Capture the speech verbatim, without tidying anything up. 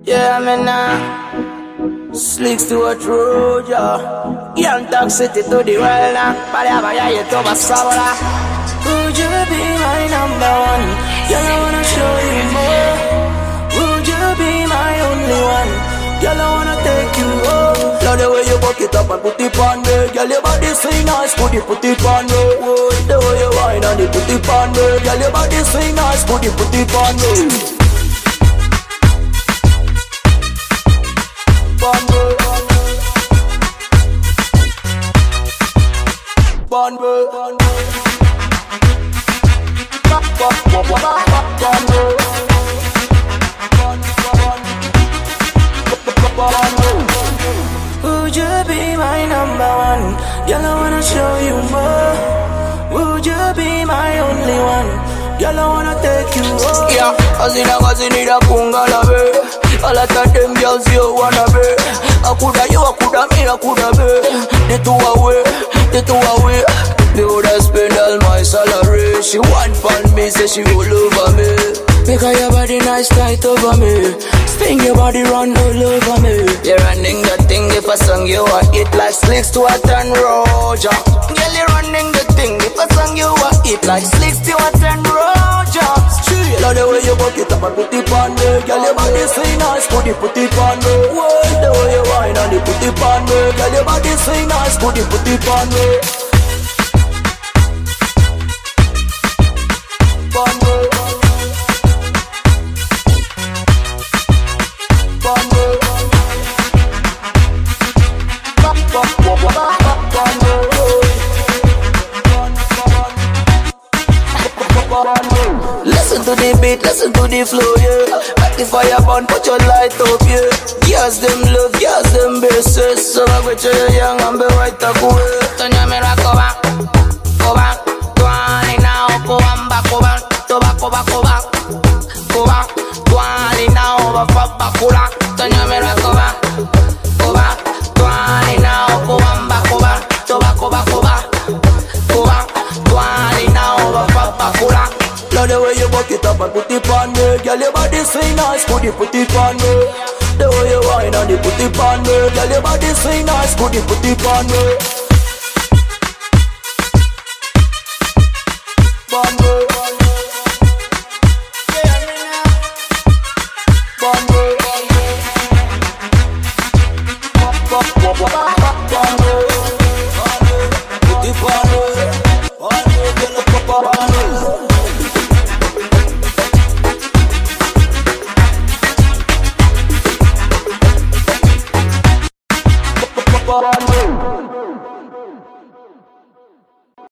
Yeah, I mean, uh, Slicks to a road, yeah. Young Dog City to the world, now. Palaba, yeah, you to my soul, would you be my number one? Girl, I wanna show you more. Would you be my only one? Girl, I wanna take you home. Love the way you buck it up and put it on me. Girl, your body swing nice, put it, put it on me. Oh, the way you whine and you put it on me. Girl, your body swing nice, put it, put it on me. Bongo, Bongo, Bongo. Would you be my number one? Girl, I wanna show you more. Would you be my only one? Girl, I wanna take you home. Yeah, cause in a cause you need a kunga love. All of them girls you wanna be. I coulda you, I coulda me, I coulda be. The two away, the two away. Me woulda spend all my salary. She want for me, say she all over me. Because your body nice tight over me. Spin your body run all over me. You're running the thing if I song you are it like Slicks to a ten Roger. Girl, you're running the thing if I song you are it like Slicks to a ten Roger. Straight love the way you buck it up and put it on me. Girl, your body swing nice, put it, put it on me. Whoa, the way you whine and you put it on me. Girl, your body swing nice, put it, put it on me. Listen to the beat, listen to the flow, yeah. Like the fire burn, put your light up, yeah. Girls them love, girls them bases. So I wait till you're young and be right up away. Tonya mira go back, go back. Tuani now, go on back, go back. Go back, go back, go back. Go back, tuani now, over for back, go back. Tonya mira go back, go back. Tuani now, go on back, go back. Go back, go back, go back. Go back, tuani now, over for back, go back. Love the way you buck it up and put it on me. Girl, your body swing nice, put it, put it on me. The way you whine and you put it on me. Girl, your body swing nice, put it, put it on me. Bongo, Bongo, put it on me. Bongo.